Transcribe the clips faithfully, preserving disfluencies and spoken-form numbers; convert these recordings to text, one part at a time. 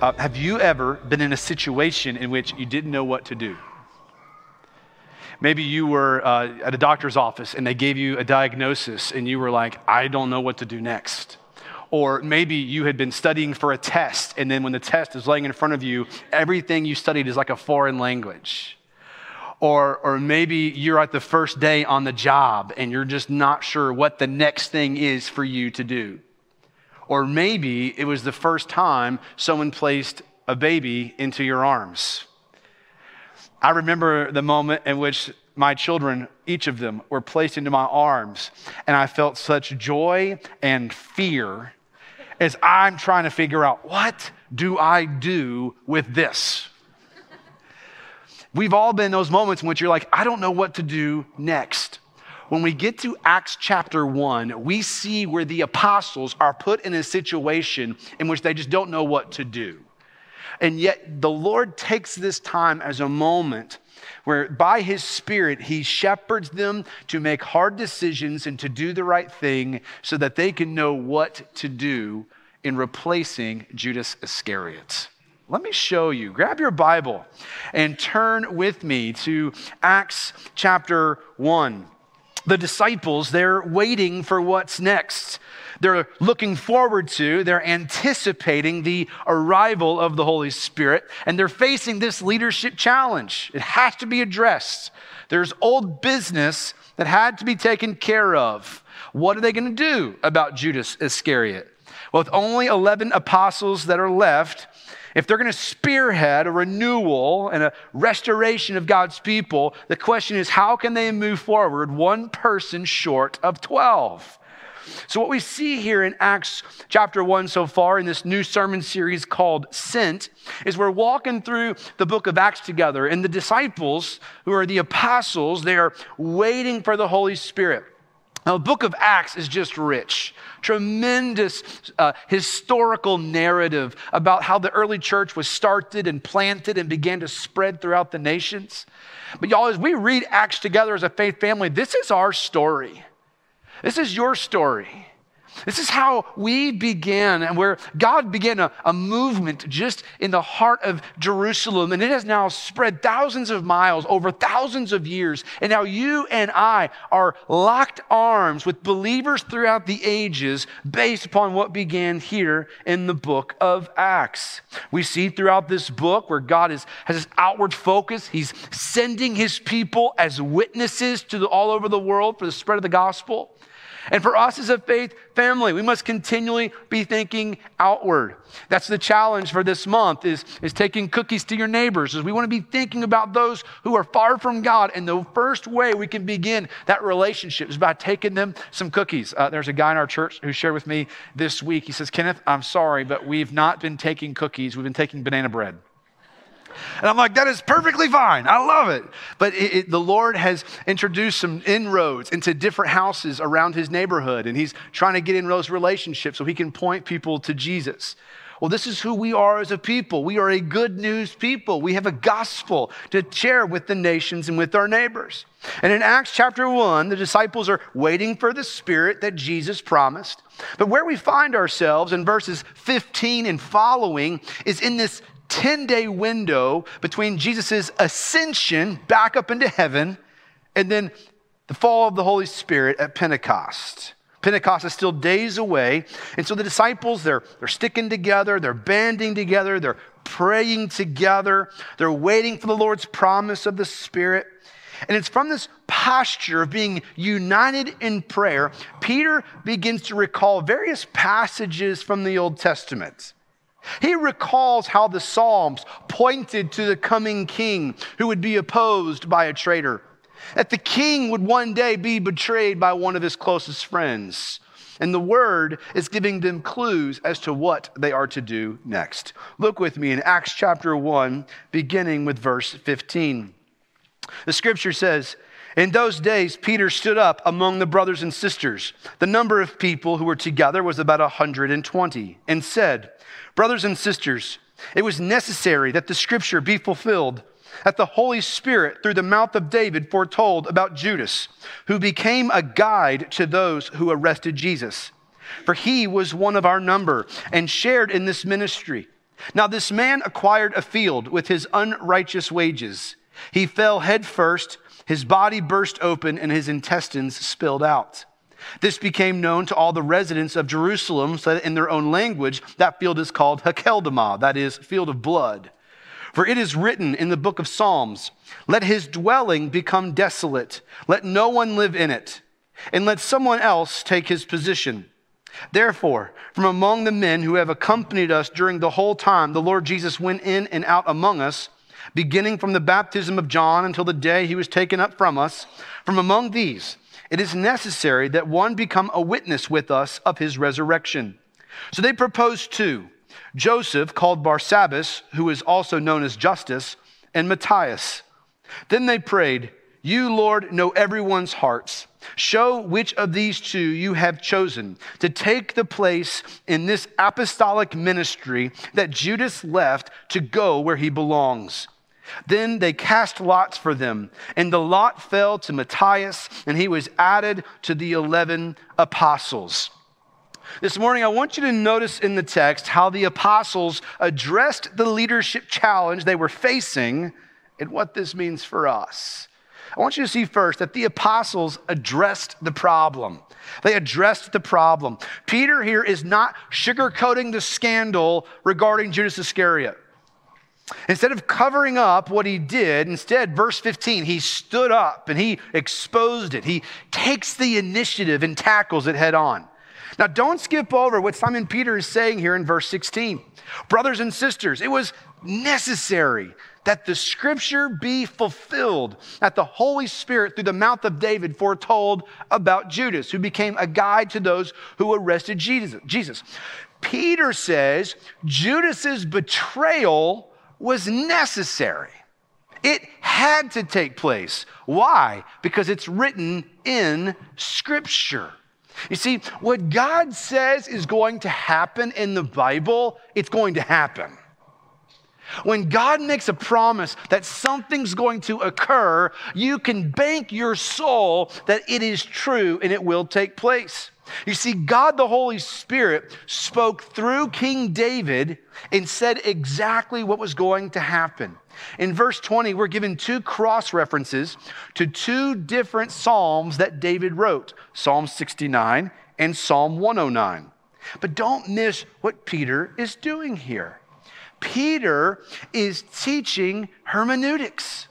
Uh, have you ever been in a situation in which you didn't know what to do? Maybe you were uh, at a doctor's office and they gave you a diagnosis and you were like, I don't know what to do next. Or maybe you had been studying for a test and then when the test is laying in front of you, everything you studied is like a foreign language. Or, or maybe you're at the first day on the job and you're just not sure what the next thing is for you to do. Or maybe it was the first time someone placed a baby into your arms. I remember the moment in which my children, each of them, were placed into my arms, and I felt such joy and fear as I'm trying to figure out, what do I do with this? We've all been in those moments in which you're like, I don't know what to do next. When we get to Acts chapter one, we see where the apostles are put in a situation in which they just don't know what to do. And yet the Lord takes this time as a moment where by his Spirit, he shepherds them to make hard decisions and to do the right thing so that they can know what to do in replacing Judas Iscariot. Let me show you. Grab your Bible and turn with me to Acts chapter one. The disciples, they're waiting for what's next. They're looking forward to, they're anticipating the arrival of the Holy Spirit, and they're facing this leadership challenge. It has to be addressed. There's old business that had to be taken care of. What are they going to do about Judas Iscariot? Well, with only eleven apostles that are left, if they're going to spearhead a renewal and a restoration of God's people, the question is, how can they move forward one person short of twelve? So what we see here in Acts chapter one so far in this new sermon series called Sent is we're walking through the book of Acts together, and the disciples, who are the apostles, they are waiting for the Holy Spirit. Now, the book of Acts is just rich. Tremendous uh, historical narrative about how the early church was started and planted and began to spread throughout the nations. But y'all, as we read Acts together as a faith family, this is our story. This is your story. This is how we began, and where God began a, a movement just in the heart of Jerusalem, and it has now spread thousands of miles over thousands of years. And now you and I are locked arms with believers throughout the ages based upon what began here in the book of Acts. We see throughout this book where God is, has this outward focus. He's sending his people as witnesses to the, all over the world for the spread of the gospel. And for us as a faith family, we must continually be thinking outward. That's the challenge for this month, is, is taking cookies to your neighbors, is we want to be thinking about those who are far from God. And the first way we can begin that relationship is by taking them some cookies. Uh, there's a guy in our church who shared with me this week. He says, Kenneth, I'm sorry, but we've not been taking cookies. We've been taking banana bread. And I'm like, that is perfectly fine. I love it. But it, it, the Lord has introduced some inroads into different houses around his neighborhood. And he's trying to get in those relationships so he can point people to Jesus. Well, this is who we are as a people. We are a good news people. We have a gospel to share with the nations and with our neighbors. And in Acts chapter one, the disciples are waiting for the Spirit that Jesus promised. But where we find ourselves in verses fifteen and following is in this ten-day window between Jesus' ascension back up into heaven and then the fall of the Holy Spirit at Pentecost. Pentecost is still days away. And so the disciples, they're, they're sticking together, they're banding together, they're praying together, they're waiting for the Lord's promise of the Spirit. And it's from this posture of being united in prayer, Peter begins to recall various passages from the Old Testament. He recalls how the Psalms pointed to the coming king who would be opposed by a traitor, that the king would one day be betrayed by one of his closest friends. And the word is giving them clues as to what they are to do next. Look with me in Acts chapter one, beginning with verse fifteen. The scripture says, in those days, Peter stood up among the brothers and sisters. The number of people who were together was about one hundred twenty, and said, brothers and sisters, it was necessary that the scripture be fulfilled, that the Holy Spirit, through the mouth of David, foretold about Judas, who became a guide to those who arrested Jesus. For he was one of our number and shared in this ministry. Now this man acquired a field with his unrighteous wages. He fell head first, his body burst open, and his intestines spilled out. This became known to all the residents of Jerusalem, so that in their own language, that field is called Hakeldama, that is, field of blood. For it is written in the book of Psalms, let his dwelling become desolate, let no one live in it, and let someone else take his position. Therefore, from among the men who have accompanied us during the whole time the Lord Jesus went in and out among us, beginning from the baptism of John until the day he was taken up from us, from among these, it is necessary that one become a witness with us of his resurrection. So they proposed two, Joseph, called Barsabbas, who is also known as Justus, and Matthias. Then they prayed, you, Lord, know everyone's hearts. Show which of these two you have chosen to take the place in this apostolic ministry that Judas left to go where he belongs. Then they cast lots for them, and the lot fell to Matthias, and he was added to the eleven apostles. This morning, I want you to notice in the text how the apostles addressed the leadership challenge they were facing and what this means for us. I want you to see first that the apostles addressed the problem. They addressed the problem. Peter here is not sugarcoating the scandal regarding Judas Iscariot. Instead of covering up what he did, instead, verse fifteen, he stood up and he exposed it. He takes the initiative and tackles it head on. Now, don't skip over what Simon Peter is saying here in verse sixteen. Brothers and sisters, it was necessary that the scripture be fulfilled, that the Holy Spirit through the mouth of David foretold about Judas, who became a guide to those who arrested Jesus. Peter says Judas's betrayal was necessary. It had to take place. Why? Because it's written in scripture. You see, what God says is going to happen in the Bible, it's going to happen. When God makes a promise that something's going to occur, you can bank your soul that it is true and it will take place. You see, God the Holy Spirit spoke through King David and said exactly what was going to happen. In verse twenty, we're given two cross references to two different Psalms that David wrote, Psalm sixty-nine and Psalm one oh nine. But don't miss what Peter is doing here. Peter is teaching hermeneutics.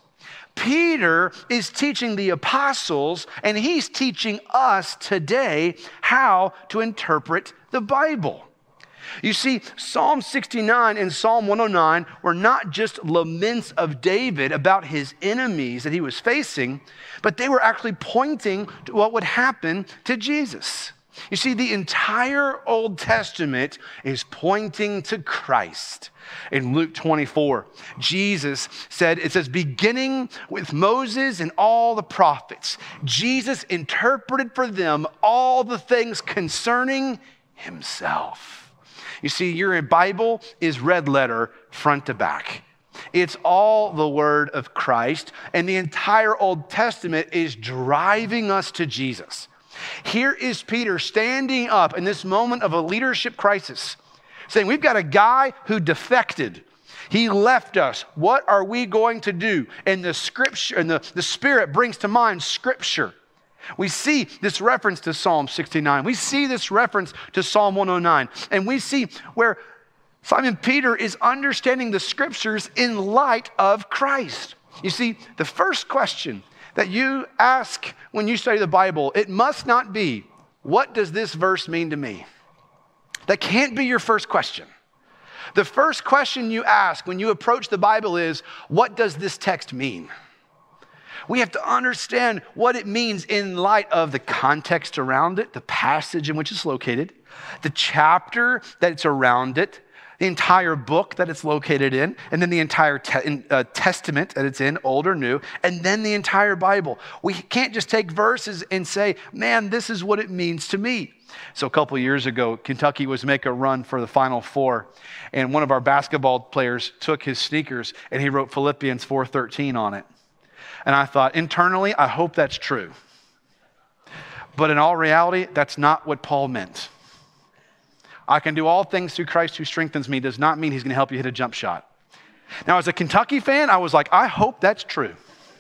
Peter is teaching the apostles, and he's teaching us today how to interpret the Bible. You see, Psalm sixty-nine and Psalm one oh nine were not just laments of David about his enemies that he was facing, but they were actually pointing to what would happen to Jesus. You see, the entire Old Testament is pointing to Christ. In Luke twenty-four, Jesus said, it says, beginning with Moses and all the prophets, Jesus interpreted for them all the things concerning himself. You see, your Bible is red letter front to back. It's all the word of Christ, and the entire Old Testament is driving us to Jesus. Here is Peter standing up in this moment of a leadership crisis, saying, we've got a guy who defected. He left us. What are we going to do? And the scripture and the, the Spirit brings to mind scripture. We see this reference to Psalm sixty-nine. We see this reference to Psalm one oh nine. And we see where Simon Peter is understanding the scriptures in light of Christ. You see, the first question that you ask when you study the Bible, it must not be, what does this verse mean to me? That can't be your first question. The first question you ask when you approach the Bible is, what does this text mean? We have to understand what it means in light of the context around it, the passage in which it's located, the chapter that it's around it, the entire book that it's located in, and then the entire te- in, uh, testament that it's in, old or new, and then the entire Bible. We can't just take verses and say, man, this is what it means to me. So a couple years ago, Kentucky was making a run for the Final Four, and one of our basketball players took his sneakers and he wrote Philippians four thirteen on it. And I thought, internally, I hope that's true. But in all reality, that's not what Paul meant. I can do all things through Christ who strengthens me does not mean he's going to help you hit a jump shot. Now, as a Kentucky fan, I was like, I hope that's true.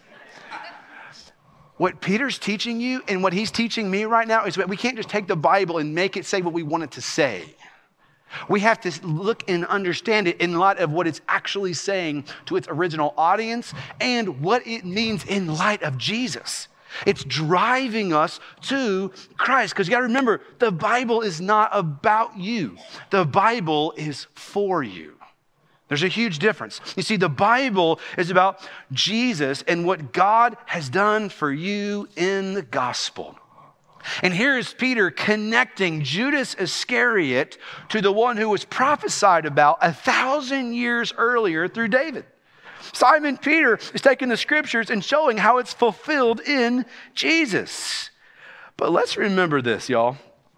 What Peter's teaching you and what he's teaching me right now is that we can't just take the Bible and make it say what we want it to say. We have to look and understand it in light of what it's actually saying to its original audience and what it means in light of Jesus. It's driving us to Christ. Because you got to remember, the Bible is not about you. The Bible is for you. There's a huge difference. You see, the Bible is about Jesus and what God has done for you in the gospel. And here is Peter connecting Judas Iscariot to the one who was prophesied about a thousand years earlier through David. Simon Peter is taking the scriptures and showing how it's fulfilled in Jesus. But let's remember this, y'all.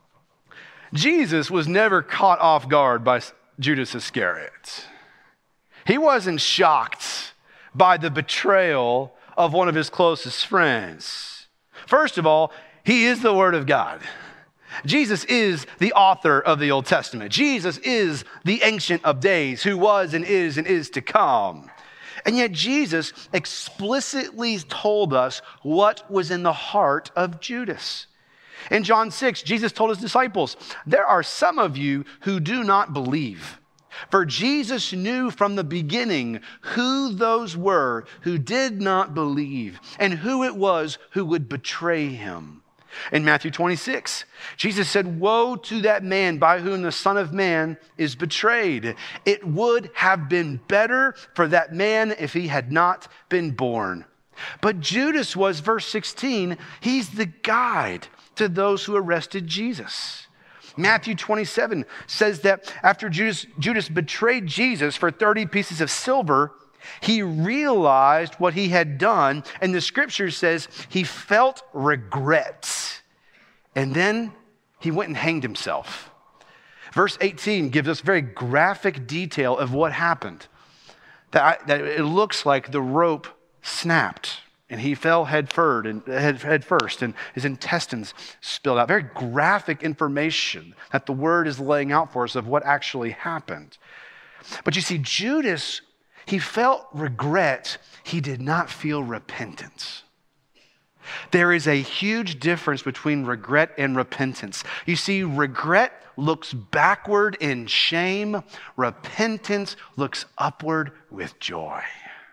Jesus was never caught off guard by Judas Iscariot. He wasn't shocked by the betrayal of one of his closest friends. First of all, he is the Word of God. Jesus is the author of the Old Testament. Jesus is the Ancient of Days who was and is and is to come. And yet Jesus explicitly told us what was in the heart of Judas. In John six, Jesus told his disciples, there are some of you who do not believe. For Jesus knew from the beginning who those were who did not believe and who it was who would betray him. In Matthew twenty-six, Jesus said, woe to that man by whom the Son of Man is betrayed. It would have been better for that man if he had not been born. But Judas was, verse sixteen, he's the guide to those who arrested Jesus. Matthew twenty-seven says that after Judas, Judas betrayed Jesus for thirty pieces of silver, he realized what he had done, and the scripture says he felt regret. And then he went and hanged himself. Verse eighteen gives us very graphic detail of what happened. That, I, that it looks like the rope snapped, and he fell head first, and head, head first, and his intestines spilled out. Very graphic information that the word is laying out for us of what actually happened. But you see, Judas, he felt regret. He did not feel repentance. There is a huge difference between regret and repentance. You see, regret looks backward in shame. Repentance looks upward with joy.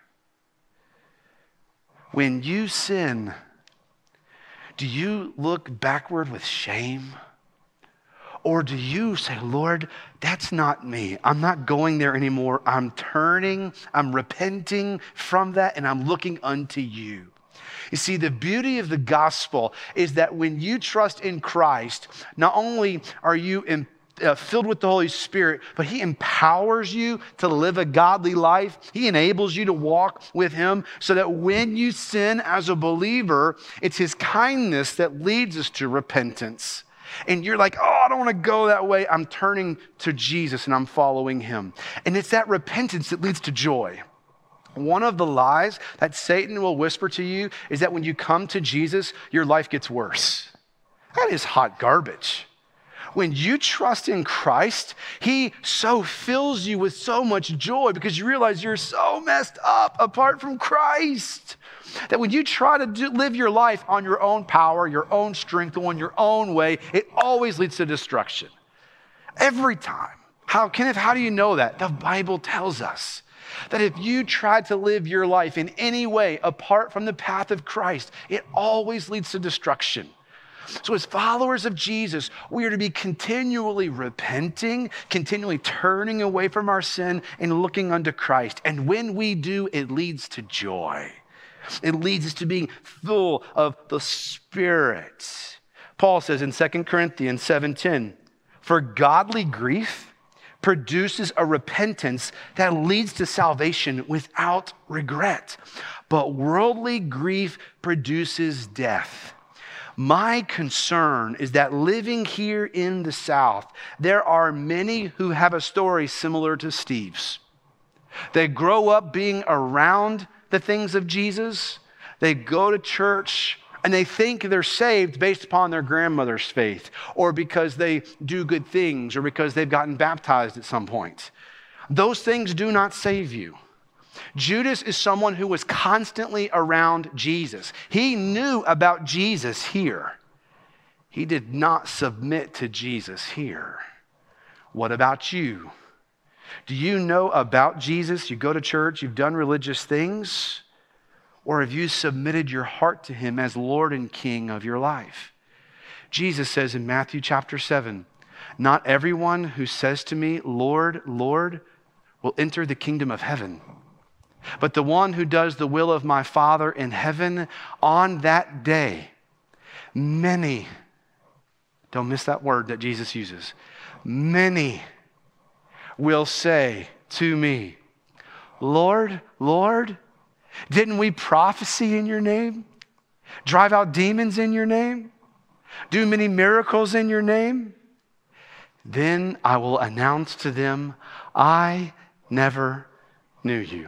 When you sin, do you look backward with shame? Or do you say, Lord, that's not me. I'm not going there anymore. I'm turning, I'm repenting from that, and I'm looking unto you. You see, the beauty of the gospel is that when you trust in Christ, not only are you in Uh, filled with the Holy Spirit, but he empowers you to live a godly life. He enables you to walk with him so that when you sin as a believer, it's his kindness that leads us to repentance. And you're like, oh, I don't want to go that way. I'm turning to Jesus and I'm following him. And it's that repentance that leads to joy. One of the lies that Satan will whisper to you is that when you come to Jesus, your life gets worse. That is hot garbage. When you trust in Christ, he so fills you with so much joy because you realize you're so messed up apart from Christ. That when you try to do, live your life on your own power, your own strength, on your own way, it always leads to destruction. Every time. How, Kenneth, how do you know that? The Bible tells us that if you try to live your life in any way apart from the path of Christ, it always leads to destruction. So as followers of Jesus, we are to be continually repenting, continually turning away from our sin and looking unto Christ. And when we do, it leads to joy. It leads us to being full of the Spirit. Paul says in Second Corinthians seven ten, for godly grief produces a repentance that leads to salvation without regret. But worldly grief produces death. My concern is that living here in the South, there are many who have a story similar to Steve's. They grow up being around the things of Jesus. They go to church And they think they're saved based upon their grandmother's faith, or because they do good things, or because they've gotten baptized at some point. Those things do not save you. Judas is someone who was constantly around Jesus. He knew about Jesus here. He did not submit to Jesus here. What about you? Do you know about Jesus? You go to church, you've done religious things, or have you submitted your heart to him as Lord and King of your life? Jesus says in Matthew chapter seven, not everyone who says to me, Lord, Lord, will enter the kingdom of heaven, but the one who does the will of my Father in heaven. On that day, many, don't miss that word that Jesus uses, many will say to me, Lord, Lord, didn't we prophesy in your name? Drive out demons in your name? Do many miracles in your name? Then I will announce to them, I never knew you.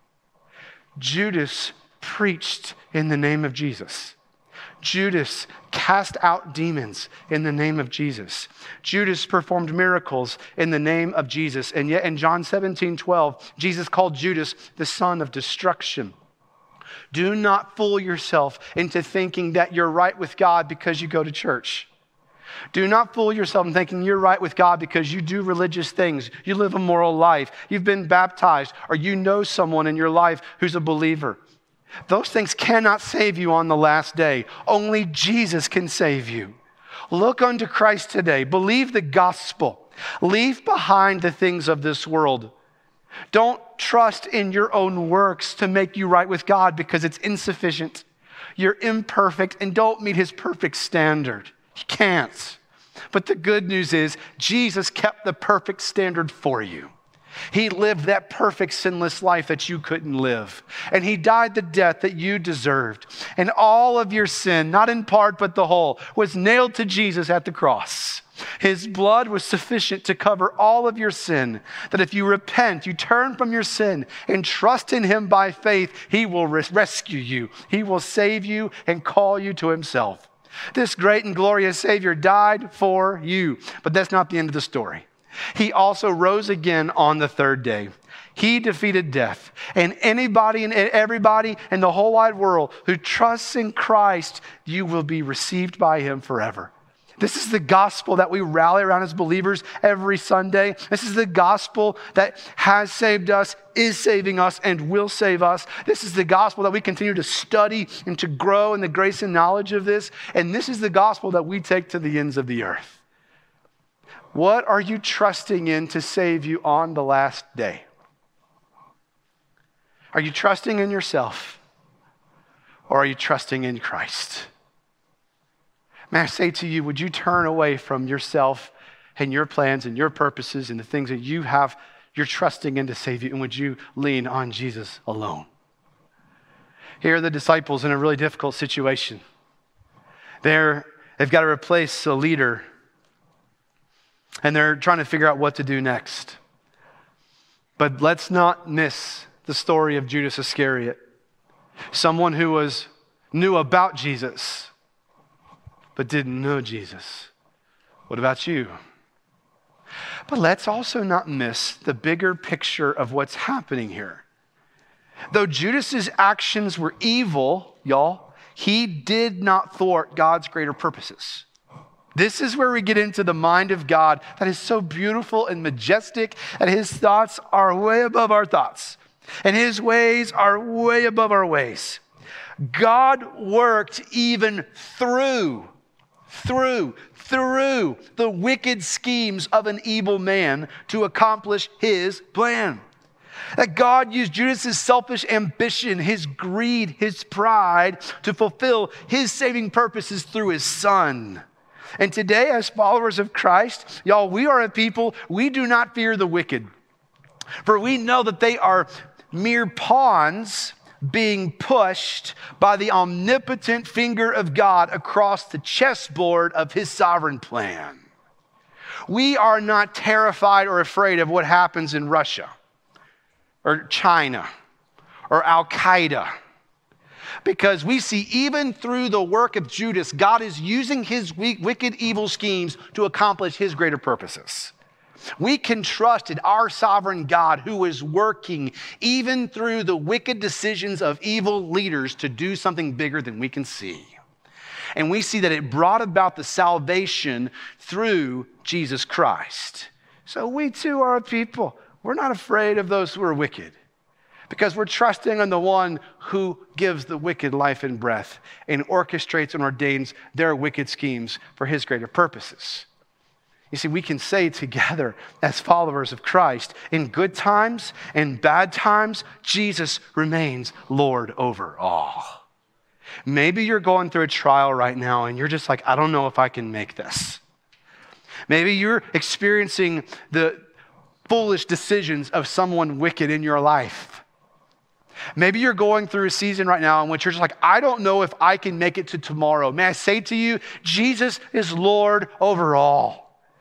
Judas preached in the name of Jesus. Judas cast out demons in the name of Jesus. Judas performed miracles in the name of Jesus. And yet in John seventeen twelve, Jesus called Judas the son of destruction. Do not fool yourself into thinking that you're right with God because you go to church. Do not fool yourself in thinking you're right with God because you do religious things, you live a moral life, you've been baptized, or you know someone in your life who's a believer. Those things cannot save you on the last day. Only Jesus can save you. Look unto Christ today. Believe the gospel. Leave behind the things of this world. Don't trust in your own works to make you right with God because it's insufficient. You're imperfect and don't meet his perfect standard. You can't. But the good news is Jesus kept the perfect standard for you. He lived that perfect sinless life that you couldn't live. And he died the death that you deserved. And all of your sin, not in part but the whole, was nailed to Jesus at the cross. His blood was sufficient to cover all of your sin, that if you repent, you turn from your sin and trust in him by faith, he will res- rescue you. He will save you and call you to himself. This great and glorious Savior died for you. But that's not the end of the story. He also rose again on the third day. He defeated death. And anybody and everybody in the whole wide world who trusts in Christ, you will be received by him forever. This is the gospel that we rally around as believers every Sunday. This is the gospel that has saved us, is saving us, and will save us. This is the gospel that we continue to study and to grow in the grace and knowledge of this. And this is the gospel that we take to the ends of the earth. What are you trusting in to save you on the last day? Are you trusting in yourself, or are you trusting in Christ? May I say to you, would you turn away from yourself and your plans and your purposes and the things that you have, you're trusting in to save you, and would you lean on Jesus alone? Here are the disciples in a really difficult situation. They're, they've got to replace a leader, and they're trying to figure out what to do next. But let's not miss the story of Judas Iscariot, someone who was knew about Jesus, but didn't know Jesus. What about you? But let's also not miss the bigger picture of what's happening here. Though Judas's actions were evil, y'all, he did not thwart God's greater purposes. This is where we get into the mind of God that is so beautiful and majestic, and his thoughts are way above our thoughts, and his ways are way above our ways. God worked even through, through, through the wicked schemes of an evil man to accomplish his plan. That God used Judas's selfish ambition, his greed, his pride to fulfill his saving purposes through his son. And today, as followers of Christ, y'all, we are a people, we do not fear the wicked. For we know that they are mere pawns being pushed by the omnipotent finger of God across the chessboard of his sovereign plan. We are not terrified or afraid of what happens in Russia or China or Al-Qaeda. Because we see even through the work of Judas, God is using his wicked, evil schemes to accomplish his greater purposes. We can trust in our sovereign God who is working even through the wicked decisions of evil leaders to do something bigger than we can see. And we see that it brought about the salvation through Jesus Christ. So we too are a people. We're not afraid of those who are wicked because we're trusting on the one who gives the wicked life and breath and orchestrates and ordains their wicked schemes for his greater purposes. You see, we can say together as followers of Christ, in good times and bad times, Jesus remains Lord over all. Maybe you're going through a trial right now and you're just like, I don't know if I can make this. Maybe you're experiencing the foolish decisions of someone wicked in your life. Maybe you're going through a season right now in which you're just like, I don't know if I can make it to tomorrow. May I say to you, Jesus is Lord over all.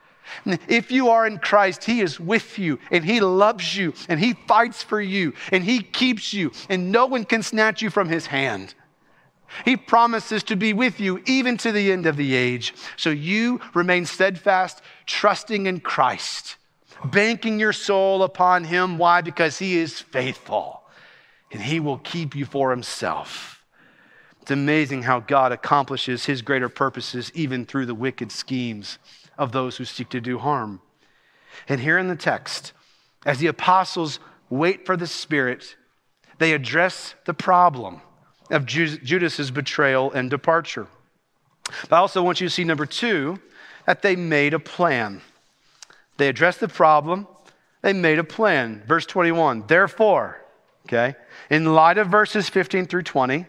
If you are in Christ, he is with you and he loves you and he fights for you and he keeps you and no one can snatch you from his hand. He promises to be with you even to the end of the age. So you remain steadfast, trusting in Christ, banking your soul upon him. Why? Because he is faithful and he will keep you for himself. It's amazing how God accomplishes his greater purposes even through the wicked schemes of those who seek to do harm. And here in the text, as the apostles wait for the Spirit, they address the problem of Judas's betrayal and departure. But I also want you to see, number two, that they made a plan. They addressed the problem, they made a plan. Verse twenty-one, therefore, okay, in light of verses fifteen through twenty,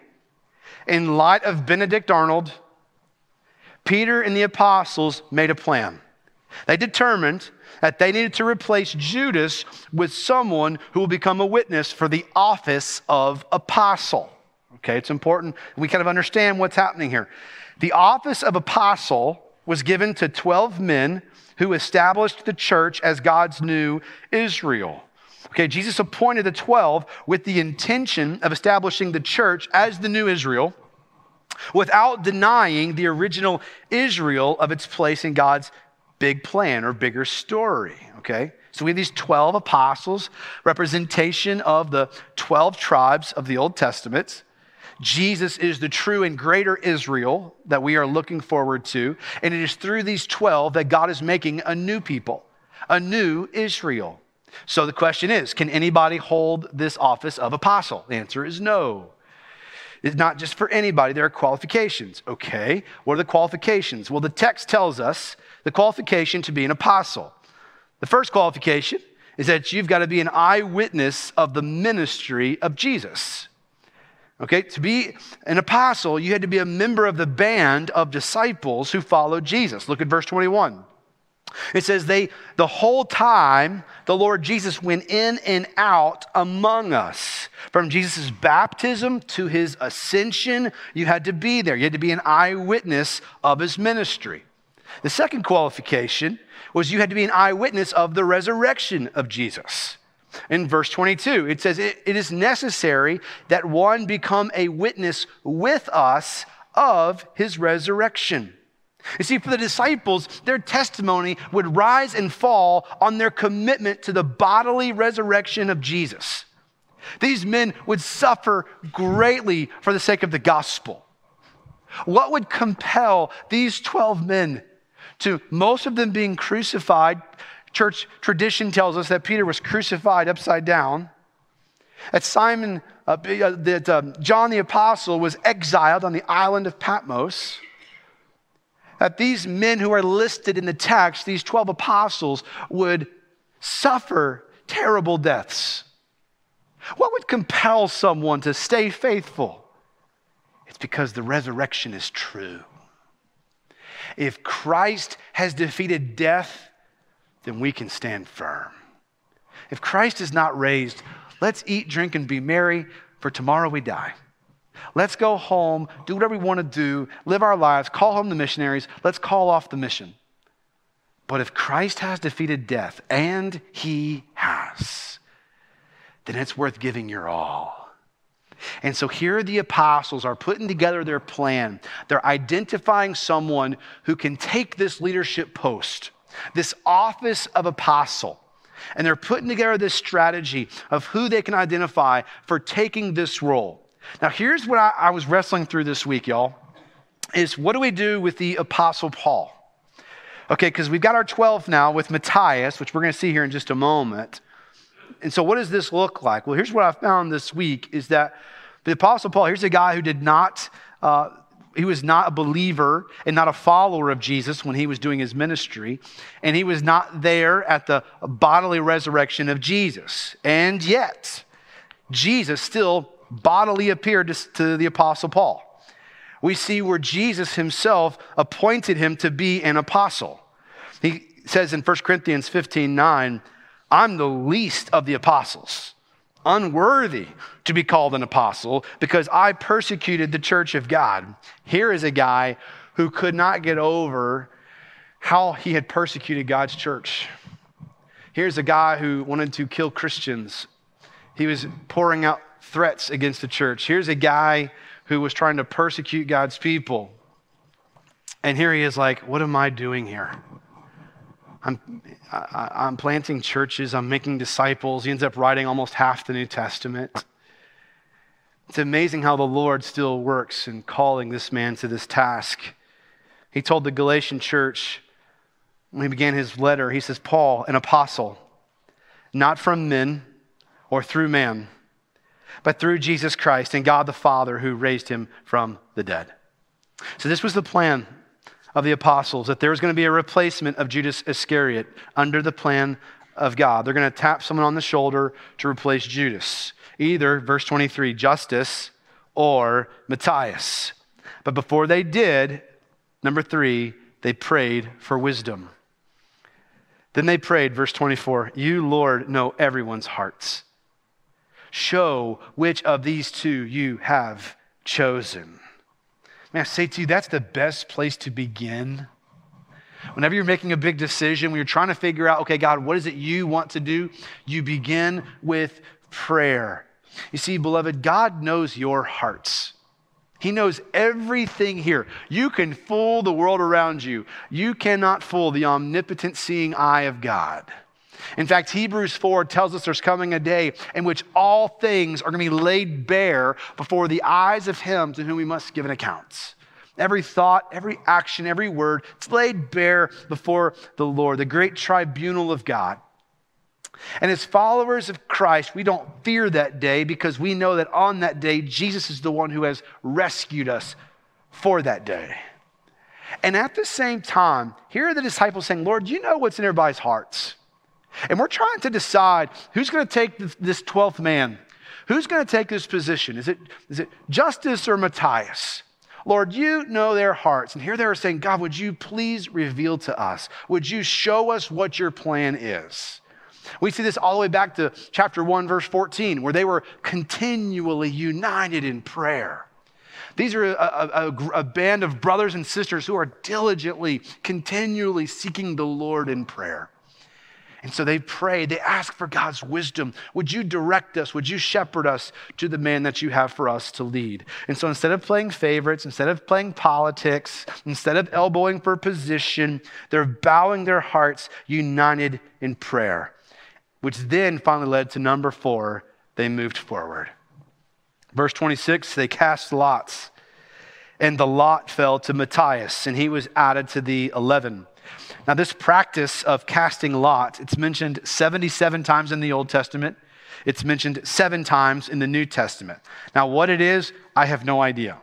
in light of Benedict Arnold, Peter and the apostles made a plan. They determined that they needed to replace Judas with someone who will become a witness for the office of apostle. Okay, it's important we kind of understand what's happening here. The office of apostle was given to twelve men who established the church as God's new Israel. Okay, Jesus appointed the twelve with the intention of establishing the church as the new Israel, without denying the original Israel of its place in God's big plan or bigger story, okay? So we have these twelve apostles, representation of the twelve tribes of the Old Testament. Jesus is the true and greater Israel that we are looking forward to, and it is through these twelve that God is making a new people, a new Israel. So the question is, can anybody hold this office of apostle? The answer is no. It's not just for anybody. There are qualifications. Okay, what are the qualifications? Well, the text tells us the qualification to be an apostle. The first qualification is that you've got to be an eyewitness of the ministry of Jesus. Okay, to be an apostle, you had to be a member of the band of disciples who followed Jesus. Look at verse twenty-one. It says, they, the whole time the Lord Jesus went in and out among us. From Jesus' baptism to his ascension, you had to be there. You had to be an eyewitness of his ministry. The second qualification was you had to be an eyewitness of the resurrection of Jesus. In verse twenty-two, it says, it, it is necessary that one become a witness with us of his resurrection. You see, for the disciples, their testimony would rise and fall on their commitment to the bodily resurrection of Jesus. These men would suffer greatly for the sake of the gospel. What would compel these twelve men to, most of them being crucified? Church tradition tells us that Peter was crucified upside down, that Simon, uh, that uh, John the Apostle was exiled on the island of Patmos, that these men who are listed in the text, these twelve apostles, would suffer terrible deaths. What would compel someone to stay faithful? It's because the resurrection is true. If Christ has defeated death, then we can stand firm. If Christ is not raised, let's eat, drink, and be merry, for tomorrow we die. Let's go home, do whatever we want to do, live our lives, call home the missionaries. Let's call off the mission. But if Christ has defeated death, and he has, then it's worth giving your all. And so here the apostles are putting together their plan. They're identifying someone who can take this leadership post, this office of apostle. And they're putting together this strategy of who they can identify for taking this role. Now, here's what I, I was wrestling through this week, y'all, is what do we do with the apostle Paul? Okay, because we've got our twelve now with Matthias, which we're going to see here in just a moment. And so what does this look like? Well, here's what I found this week is that the apostle Paul, here's a guy who did not, uh, he was not a believer and not a follower of Jesus when he was doing his ministry. And he was not there at the bodily resurrection of Jesus. And yet, Jesus still bodily appeared to, to the apostle Paul. We see where Jesus himself appointed him to be an apostle. He says in First Corinthians fifteen nine, I'm the least of the apostles, unworthy to be called an apostle because I persecuted the church of God. Here is a guy who could not get over how he had persecuted God's church. Here's a guy who wanted to kill Christians. He was pouring out threats against the church. Here's a guy who was trying to persecute God's people. And here he is like, what am I doing here? I'm, I, I'm planting churches. I'm making disciples. He ends up writing almost half the New Testament. It's amazing how the Lord still works in calling this man to this task. He told the Galatian church when he began his letter, he says, Paul, an apostle, not from men or through man, but through Jesus Christ and God the Father who raised him from the dead. So this was the plan of the apostles, that there was going to be a replacement of Judas Iscariot under the plan of God. They're going to tap someone on the shoulder to replace Judas. Either, verse twenty-three, Justus or Matthias. But before they did, number three, they prayed for wisdom. Then they prayed, verse twenty-four, you, Lord, know everyone's hearts. Show which of these two you have chosen. May I say to you, that's the best place to begin. Whenever you're making a big decision, when you're trying to figure out, okay, God, what is it you want to do? You begin with prayer. You see, beloved, God knows your hearts. He knows everything here. You can fool the world around you. You cannot fool the omnipotent seeing eye of God. In fact, Hebrews four tells us there's coming a day in which all things are going to be laid bare before the eyes of him to whom we must give an account. Every thought, every action, every word, it's laid bare before the Lord, the great tribunal of God. And as followers of Christ, we don't fear that day because we know that on that day, Jesus is the one who has rescued us for that day. And at the same time, here are the disciples saying, Lord, you know what's in everybody's hearts. And we're trying to decide who's going to take this twelfth man. Who's going to take this position? Is it, is it Justus or Matthias? Lord, you know their hearts. And here they are saying, God, would you please reveal to us? Would you show us what your plan is? We see this all the way back to chapter one, verse fourteen, where they were continually united in prayer. These are a, a, a band of brothers and sisters who are diligently, continually seeking the Lord in prayer. And so they pray, they ask for God's wisdom. Would you direct us? Would you shepherd us to the man that you have for us to lead? And so instead of playing favorites, instead of playing politics, instead of elbowing for position, they're bowing their hearts united in prayer, which then finally led to number four, they moved forward. Verse twenty-six, they cast lots, and the lot fell to Matthias, and he was added to the eleven. Now, this practice of casting lots, it's mentioned seventy-seven times in the Old Testament. It's mentioned seven times in the New Testament. Now, what it is, I have no idea.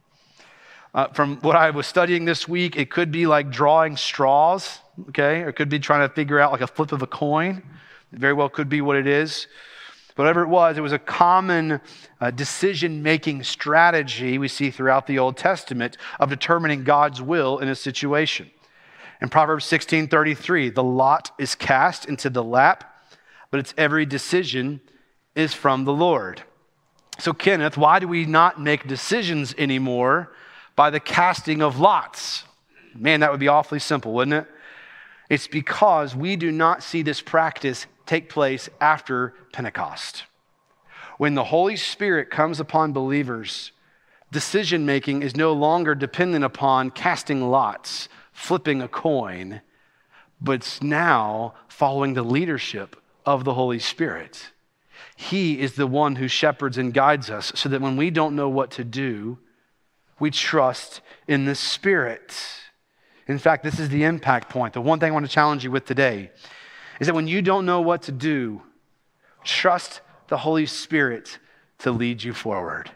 Uh, from what I was studying this week, it could be like drawing straws, okay? Or it could be trying to figure out like a flip of a coin. It very well could be what it is. Whatever it was, it was a common uh, decision-making strategy we see throughout the Old Testament of determining God's will in a situation. In Proverbs sixteen thirty-three, the lot is cast into the lap, but its every decision is from the Lord. So Kenneth, why do we not make decisions anymore by the casting of lots? Man, that would be awfully simple, wouldn't it? It's because we do not see this practice take place after Pentecost. When the Holy Spirit comes upon believers, decision-making is no longer dependent upon casting lots, flipping a coin, but it's now following the leadership of the Holy Spirit. He is the one who shepherds and guides us so that when we don't know what to do, we trust in the Spirit. In fact, this is the impact point. The one thing I want to challenge you with today is that when you don't know what to do, trust the Holy Spirit to lead you forward.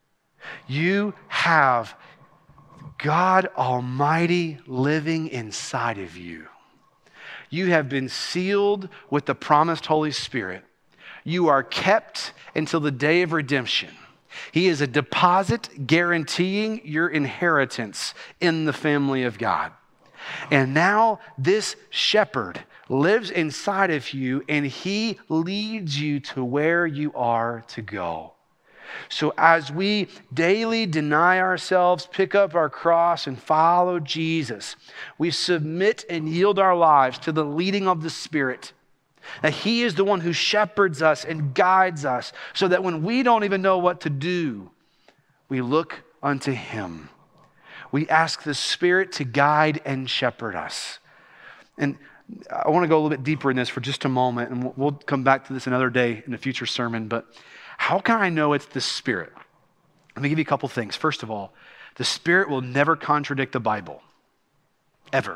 You have God Almighty living inside of you. You have been sealed with the promised Holy Spirit. You are kept until the day of redemption. He is a deposit guaranteeing your inheritance in the family of God. And now this shepherd lives inside of you and he leads you to where you are to go. So as we daily deny ourselves, pick up our cross and follow Jesus, we submit and yield our lives to the leading of the Spirit. That he is the one who shepherds us and guides us so that when we don't even know what to do, we look unto him. We ask the Spirit to guide and shepherd us. And I want to go a little bit deeper in this for just a moment, and we'll come back to this another day in a future sermon, but how can I know it's the Spirit? Let me give you a couple things. First of all, the Spirit will never contradict the Bible, ever.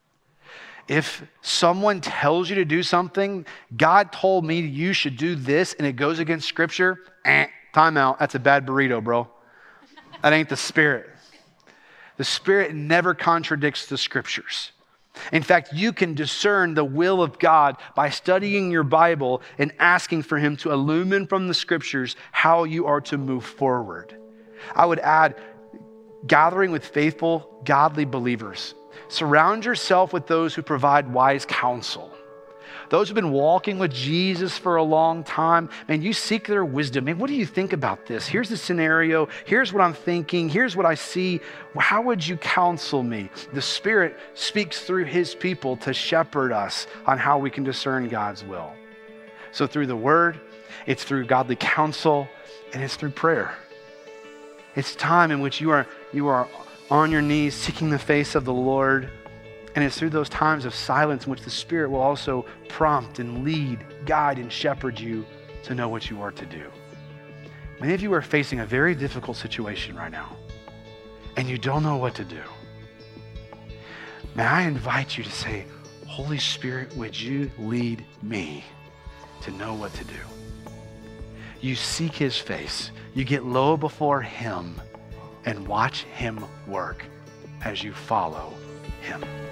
If someone tells you to do something, God told me you should do this, and it goes against Scripture, eh, time out. That's a bad burrito, bro. That ain't the Spirit. The Spirit never contradicts the Scriptures. In fact, you can discern the will of God by studying your Bible and asking for him to illumine from the Scriptures how you are to move forward. I would add, gathering with faithful, godly believers. Surround yourself with those who provide wise counsel. Those who've been walking with Jesus for a long time, man, you seek their wisdom. Man, what do you think about this? Here's the scenario. Here's what I'm thinking. Here's what I see. How would you counsel me? The Spirit speaks through his people to shepherd us on how we can discern God's will. So through the Word, it's through godly counsel, and it's through prayer. It's time in which you are, you are on your knees seeking the face of the Lord. And it's through those times of silence in which the Spirit will also prompt and lead, guide, and shepherd you to know what you are to do. Many of you are facing a very difficult situation right now, and you don't know what to do. May I invite you to say, Holy Spirit, would you lead me to know what to do? You seek his face. You get low before him and watch him work as you follow him.